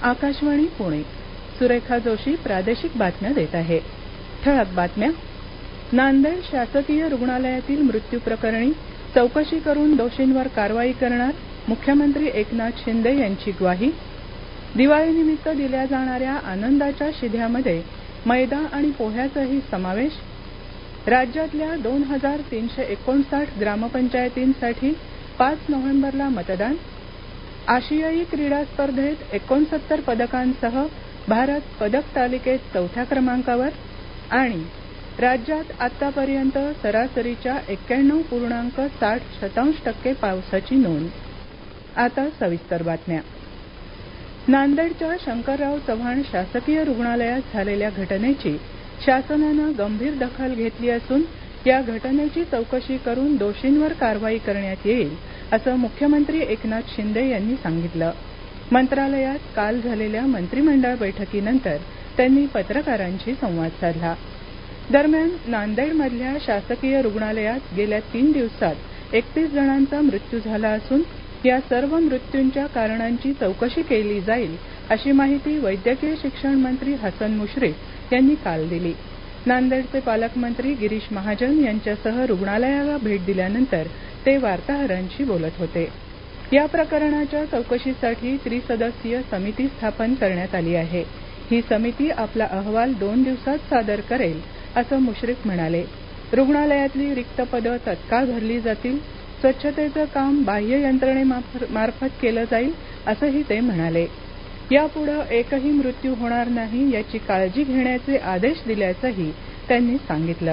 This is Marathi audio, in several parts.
आकाशवाणी पुणे. सुरेखा जोशी प्रादेशिक बातम्या देत आहे. ठळक बातम्या. नांदेड शासकीय रुग्णालयातील मृत्यू प्रकरणी चौकशी करून दोषींवर कारवाई करणार मुख्यमंत्री एकनाथ शिंदे यांची ग्वाही. दिवाळीनिमित्त दिल्या जाणाऱ्या आनंदाच्या शिध्यामध्ये मैदा आणि पोह्याचाही समावेश. राज्यातल्या 2359 ग्रामपंचायतींसाठी 5 नोव्हेंबरला मतदान. आशियाई क्रीडा स्पर्धेत 69 पदकांसह भारत पदक तालिकेत 4थ्या क्रमांकावर. आणि राज्यात आतापर्यंत सरासरीच्या 91.60% पावसाची नोंद. आता सविस्तर बातम्या. नांदेडच्या शंकरराव चव्हाण शासकीय रुग्णालयात झालेल्या घटनेची शासनानं गंभीर दखल घेतली असून या घटनेची चौकशी करून दोषींवर कारवाई करण्यात येईल असं मुख्यमंत्री एकनाथ शिंदे यांनी सांगितलं. मंत्रालयात काल झालेल्या मंत्रिमंडळ बैठकीनंतर त्यांनी पत्रकारांशी संवाद साधला. दरम्यान नांदेडमधल्या शासकीय रुग्णालयात गेल्या 3 दिवसात 31 जणांचा मृत्यू झाला असून या सर्व मृत्यूंच्या कारणांची चौकशी केली जाईल अशी माहिती वैद्यकीय शिक्षण मंत्री हसन मुश्रीफ यांनी काल दिली. नांदेडचे पालकमंत्री गिरीश महाजन यांच्यासह रुग्णालयाला भेट दिल्यानंतर ते वार्ताहरांशी बोलत होते. या प्रकरणाच्या चौकशीसाठी त्रिसदस्यीय समिती स्थापन करण्यात आली आहे. ही समिती आपला अहवाल 2 दिवसात सादर करेल असं मुश्रीफ म्हणाले. रुग्णालयातली रिक्त पदं तत्काळ भरली जातील. स्वच्छतेचं काम बाह्य यंत्रणेमार्फत केलं जाईल असंही ते म्हणाले. यापुढे एकही मृत्यू होणार नाही याची काळजी घेण्याचे आदेश दिल्याचंही त्यांनी सांगितलं.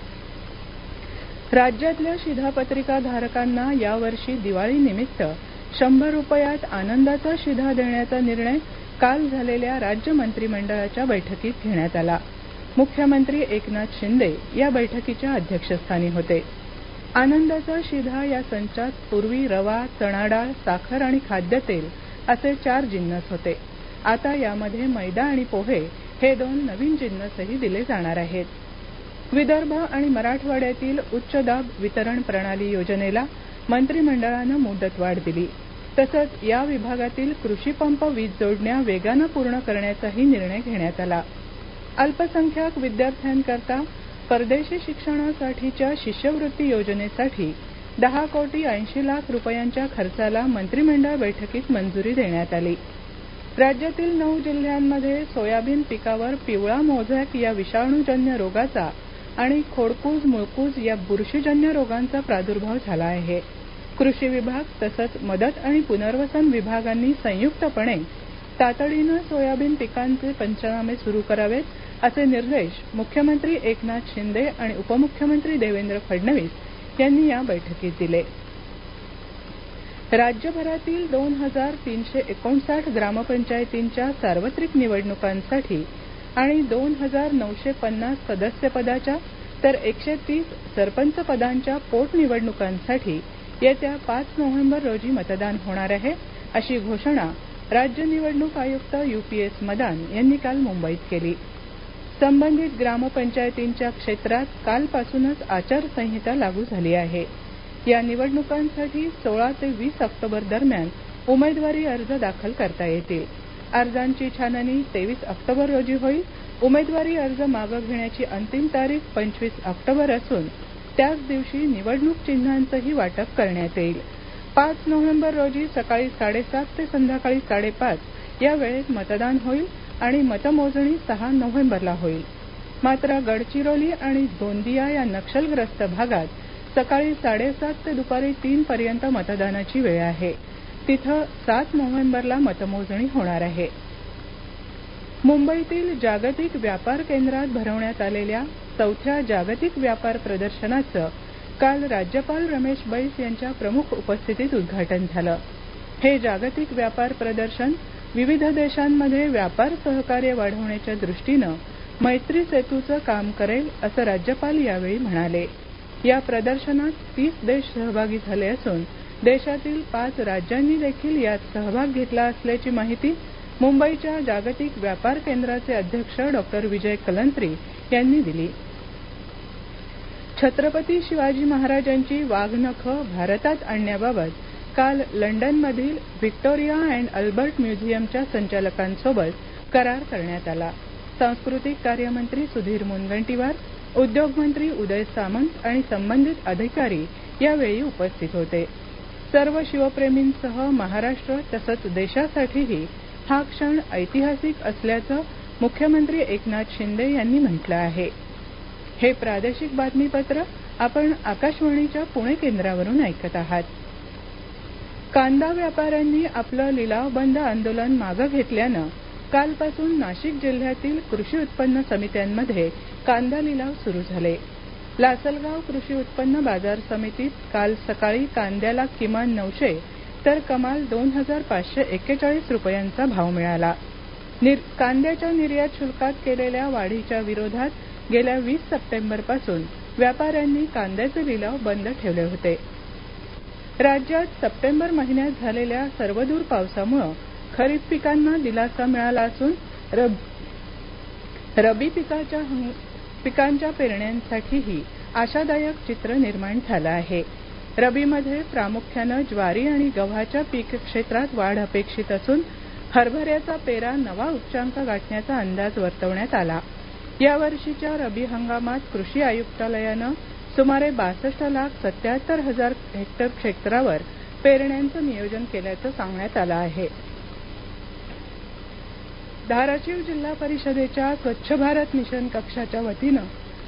राज्यातल्या शिधापत्रिकाधारकांना यावर्षी दिवाळीनिमित्त 100 रुपयात आनंदाचा शिधा देण्याचा निर्णय काल झालेल्या राज्य मंत्रिमंडळाच्या बैठकीत घेण्यात आला. मुख्यमंत्री एकनाथ शिंदे या बैठकीच्या अध्यक्षस्थानी होते. आनंदाचा शिधा या संचात पूर्वी रवा, चणा डाळ, साखर आणि खाद्यतेल असे 4 जिन्नस होते. आता यामध्ये मैदा आणि पोहे हे 2 नवीन जिन्नसही दिले जाणार आहेत. विदर्भ आणि मराठवाड्यातील उच्च दाब वितरण प्रणाली योजनेला मंत्रिमंडळानं मुदतवाढ दिली. तसंच या विभागातील कृषी पंप वीज जोडण्या वेगानं पूर्ण करण्याचाही निर्णय घेण्यात आला. अल्पसंख्याक विद्यार्थ्यांकरता परदेशी शिक्षणासाठीच्या शिष्यवृत्ती योजनेसाठी 10,80,00,000 रुपयांच्या खर्चाला मंत्रिमंडळ बैठकीत मंजुरी देण्यात आली. राज्यातील 9 जिल्ह्यांमध्ये सोयाबीन पिकावर पिवळा मोझॅक या विषाणूजन्य रोगाचा आणि खोडकूज, मुळकूज या बुरशीजन्य रोगांचा प्रादुर्भाव झाला आहे. कृषी विभाग तसंच मदत आणि पुनर्वसन विभागांनी संयुक्तपणे तातडीनं सोयाबीन पिकांचे पंचनामे सुरू करावेत असे निर्देश मुख्यमंत्री एकनाथ शिंदे आणि उपमुख्यमंत्री देवेंद्र फडणवीस यांनी या बैठकीत दिले. राज्यभरातील 2359 ग्रामपंचायतींच्या सार्वत्रिक निवडणुकांसाठी आणि 2950 सदस्यपदाच्या तर 130 सरपंच पदांच्या पोटनिवडणुकांसाठी येत्या 5 नोव्हेंबर रोजी मतदान होणार आहे अशी घोषणा राज्य निवडणूक आयुक्त UPS मदान यांनी काल मुंबईत केली. संबंधित ग्रामपंचायतींच्या क्षेत्रात कालपासूनच आचारसंहिता लागू झाली आहे. या निवडणुकांसाठी 16 ते 20 ऑक्टोबर दरम्यान उमेदवारी अर्ज दाखल करता येतील. अर्जांची छाननी 23 ऑक्टोबर रोजी होईल. उमेदवारी अर्ज मागे घेण्याची अंतिम तारीख 25 ऑक्टोबर असून त्याच दिवशी निवडणूक चिन्हांचंही वाटप करण्यात येईल. 5 नोव्हेंबर रोजी सकाळी 7:30 ते संध्याकाळी 5:30 या वेळेत मतदान होईल आणि मतमोजणी 6 नोव्हेंबरला होईल. मात्र गडचिरोली आणि गोंदिया या नक्षलग्रस्त भागात सकाळी 7:30 ते दुपारी 3 पर्यंत मतदानाची वेळ आहे. तिथं 7 नोव्हेंबरला मतमोजणी होणार आहे. मुंबईतील जागतिक व्यापार केंद्रात भरवण्यात आलेल्या 4थ्या जागतिक व्यापार प्रदर्शनाचं काल राज्यपाल रमेश बैस यांच्या प्रमुख उपस्थितीत उद्घाटन झालं. हे जागतिक व्यापार प्रदर्शन विविध देशांमध्ये व्यापार सहकार्य वाढवण्याच्या दृष्टीनं मैत्री सेतूचं काम करेल असं राज्यपाल यावेळी म्हणाले. या प्रदर्शनात 30 देश सहभागी झाले असून देशातील 5 राज्यांनी देखील यात सहभाग घेतला असल्याची माहिती मुंबईच्या जागतिक व्यापार केंद्राचे अध्यक्ष डॉ. विजय कलंत्री यांनी दिली. छत्रपती शिवाजी महाराजांची वाघनखं भारतात आणण्याबाबत काल लंडनमधील व्हिक्टोरिया अँड अल्बर्ट म्युझियमच्या संचालकांसोबत करार करण्यात आला. सांस्कृतिक कार्यमंत्री सुधीर मुनगंटीवार, उद्योगमंत्री उदय सामंत आणि संबंधित अधिकारी यावेळी उपस्थित होते. सर्व शिवप्रेमींसह महाराष्ट्र तसंच देशासाठीही हा क्षण ऐतिहासिक असल्याचं मुख्यमंत्री एकनाथ शिंदे यांनी म्हटलं आहे. हे प्रादेशिक बातमीपत्र आपण आकाशवाणीच्या पुणे केंद्रावरून ऐकत आहात. कांदा व्यापाऱ्यांनी आपलं लिलाव बंद आंदोलन मागे घेतल्यानं कालपासून नाशिक जिल्ह्यातील कृषी उत्पन्न समित्यांमध्ये कांदा लिलाव सुरू झाले. लासलगाव कृषी उत्पन्न बाजार समितीत काल सकाळी कांद्याला किमान 900 तर कमाल 2541 रुपयांचा भाव मिळाला. कांद्याच्या निर्यात शुल्कात केलेल्या वाढीच्या विरोधात गेल्या 20 सप्टेंबरपासून व्यापाऱ्यांनी कांद्याचे लिलाव बंद ठेवले होते. राज्यात सप्टेंबर महिन्यात झालेल्या सर्वदूर पावसामुळे खरीप पिकांना दिलासा मिळाला असून रबी पिकांच्या पेरण्यांसाठीही आशादायक चित्र निर्माण झालं आहे. रबीमध्ये प्रामुख्यानं ज्वारी आणि गव्हाच्या पीक क्षेत्रात वाढ अपेक्षित असून हरभऱ्याचा पेरा नवा उच्चांक गाठण्याचा अंदाज वर्तवण्यात आला. यावर्षीच्या रबी हंगामात कृषी आयुक्तालयानं सुमारे 62,77,000 हेक्टर क्षेत्रावर पेरण्यांचं नियोजन केल्याचं सांगण्यात आलं आहे. धाराशिव जिल्हा परिषदेच्या स्वच्छ भारत मिशन कक्षाच्या वतीनं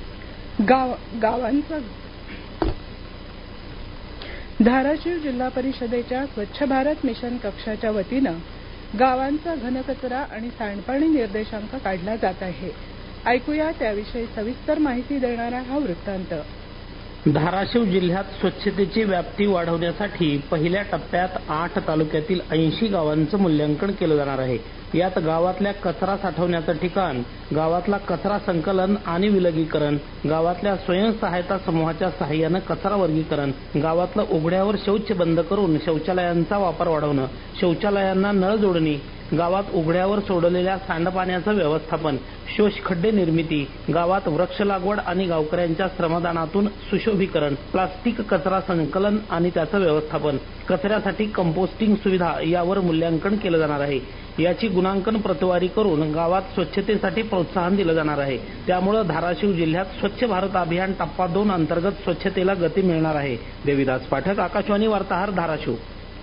गावांचा घनकचरा आणि सांडपाणी निर्देशांक काढला जात आहे. ऐकूया त्याविषयी सविस्तर माहिती देणारा हा वृत्तांत. धाराशिव जिल्ह्यात स्वच्छतेची व्याप्ती वाढवण्यासाठी पहिल्या टप्प्यात 8 तालुक्यातील 80 गावांचं मूल्यांकन केलं जाणार आहे. यात गावातल्या कचरा साठवण्याचं ठिकाण, गावातला कचरा संकलन आणि विलगीकरण, गावातल्या स्वयंसहायता समूहाच्या सहाय्यानं कचरा वर्गीकरण, गावातलं उघड्यावर शौच बंद करून शौचालयांचा वापर वाढवणं, शौचालयांना नळ जोडणी, गावात उघड्यावर सोडलेल्या सांडपाण्याचं व्यवस्थापन, शोषखड्डे निर्मिती, गावात वृक्ष लागवड आणि गावकऱ्यांच्या श्रमदानातून सुशोभीकरण, प्लास्टिक कचरा संकलन आणि त्याचं व्यवस्थापन, कचऱ्यासाठी कंपोस्टिंग सुविधा यावर मूल्यांकन केलं जाणार आहे. याची गुणांकन प्रतवारी करून गावात स्वच्छतेसाठी प्रोत्साहन दिलं जाणार आहे. त्यामुळे धाराशिव जिल्ह्यात स्वच्छ भारत अभियान टप्पा 2 अंतर्गत स्वच्छतेला गती मिळणार आहे. देविदास पाठक, आकाशवाणी वार्ताहर, धाराशिव.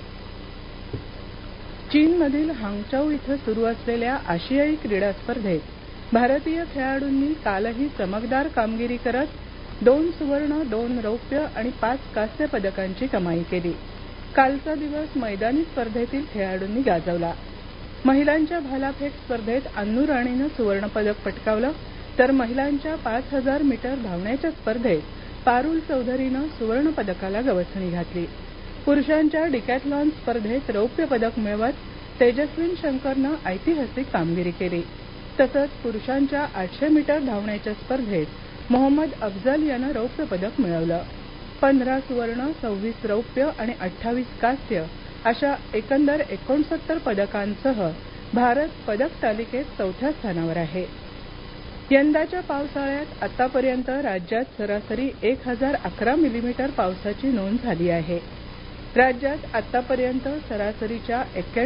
चीनमधील हांगचौ इथं सुरू असलेल्या आशियाई क्रीडा स्पर्धेत भारतीय खेळाडूंनी कालही चमकदार कामगिरी करत 2 सुवर्ण, 2 रौप्य आणि 5 कांस्य पदकांची कमाई केली. कालचा दिवस मैदानी स्पर्धेतील खेळाडूंनी गाजवला. महिलांच्या भालाफेक स्पर्धेत अन्नू राणीनं सुवर्णपदक पटकावलं तर महिलांच्या 5000 मीटर धावण्याच्या स्पर्धेत पारुल चौधरीनं सुवर्णपदकाला गवसणी घातली. पुरुषांच्या डिकॅथलॉन स्पर्धेत रौप्य पदक मिळवत तेजस्विन शंकरनं ऐतिहासिक कामगिरी केली. तसंच पुरुषांच्या 800 मीटर धावण्याच्या स्पर्धेत मोहम्मद अफजल यानं रौप्य पदक मिळवलं. 15 सुवर्ण, 26 रौप्य आणि 28 कांस्य अशा एकंदर 69 पदकांसह भारत पदक तालिकेत 4थ्या स्थानावर आहे. यंदाच्या पावसाळ्यात आतापर्यंत राज्यात सरासरी 1011 मिलीमीटर पावसाची नोंद झाली आहे. राज्यात आतापर्यंत सरासरीच्या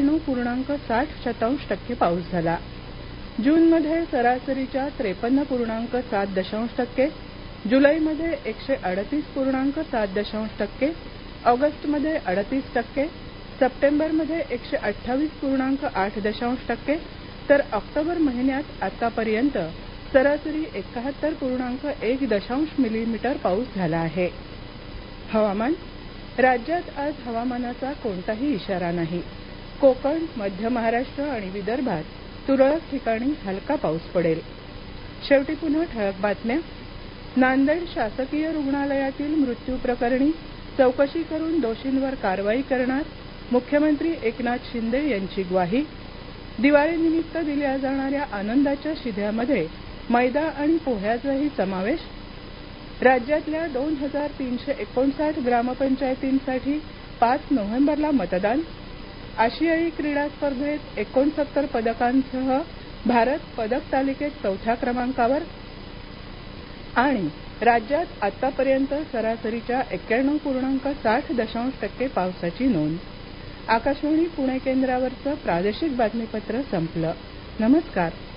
91.60% पाऊस झाला. जूनमध्ये सरासरीच्या 53.7%, जुलैमध्ये 138.7%, ऑगस्टमध्ये 38%, सप्टेंबरमध्ये 128.8%, तर ऑक्टोबर महिन्यात आतापर्यंत सरासरी 71.1 मिलीमीटर पाऊस झाला आहे. हवामान. राज्यात आज हवामानाचा कोणताही इशारा नाही. कोकण, मध्य महाराष्ट्र आणि विदर्भात तुरळक ठिकाणी हलका पाऊस पडेल. शेवटी पुन्हा ठळक बातम्या. नांदेड शासकीय रुग्णालयातील मृत्यू प्रकरणी चौकशी करून दोषींवर कारवाई करणार, मुख्यमंत्री एकनाथ शिंदे यांची ग्वाही. दिवाळीनिमित्त दिल्या जाणाऱ्या आनंदाच्या शिध्यामध्ये मैदा आणि पोह्याचाही समावेश. राज्यातल्या 2359 ग्रामपंचायतींसाठी 5 नोव्हेंबरला मतदान. आशियाई क्रीडा स्पर्धेत 69 पदकांसह भारत पदक तालिकेत 4थ्या क्रमांकावर. आणि राज्यात आतापर्यंत सरासरीच्या 91.60% पावसाची नोंद. आकाशवाणी पुणे केंद्रावरचं प्रादेशिक बातमीपत्र संपलं. नमस्कार.